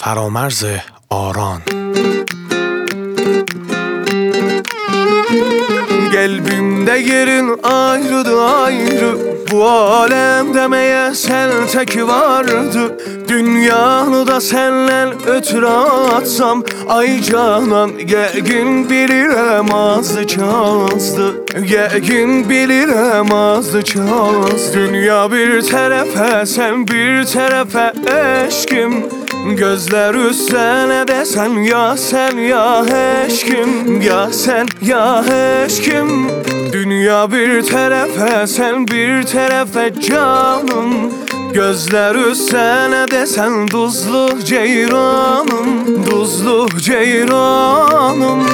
فرامرز آران. Kalbimde yerin ayrıdı ayrı, bu alemde meğer sen tek vardı. Dünyanı da senden ötürü atsam, ay canan gün bilirəm azdı çazdı. Gün bilirəm azdı çazdı. Dünya bir tərəfə, sen bir tərəfə eşkim. Gözler üstüne de sen ya eşkim. Ya sen ya eşkim. Dünya bir tərəfə, sen bir tərəfə canım. Gözler üstüne de sen duzlu ceyranım. Duzlu ceyranım.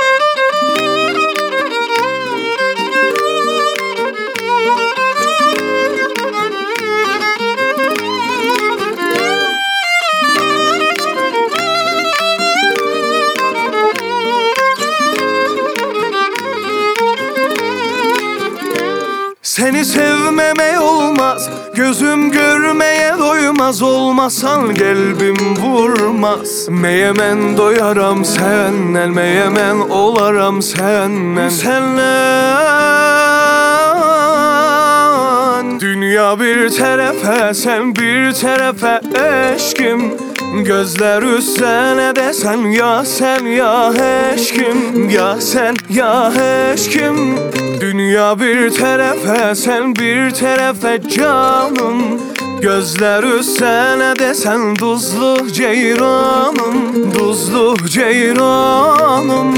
Seni sevmeme olmaz, gözüm görmeye doymaz. Olmasan kalbim vurmaz. Meyemen doyaram senden, meyemen olaram senden. Senden. Dünya bir tərəfə, sen bir tərəfə eşkim. Gözler üstüne de sen ya eşkim. Ya sen ya eşkim. Dünya bir tərəfə, sen bir tərəfə canım. Gözler üstüne de sen duzlu ceyranım. Duzlu ceyranım.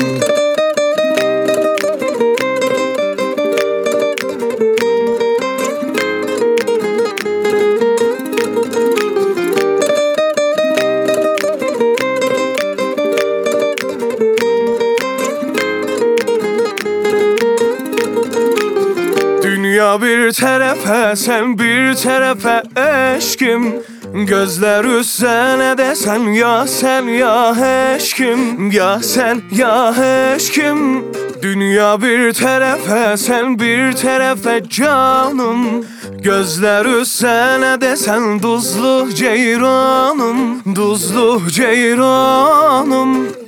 Dünya bir tərəfə, sen bir tərəfə eşkim. Gözler üstüne de sen ya eşkim. Ya sen ya eşkim. Dünya bir tərəfə, sen bir tərəfə canım. Gözler üstüne de sen duzlu ceyranım. Duzlu ceyranım.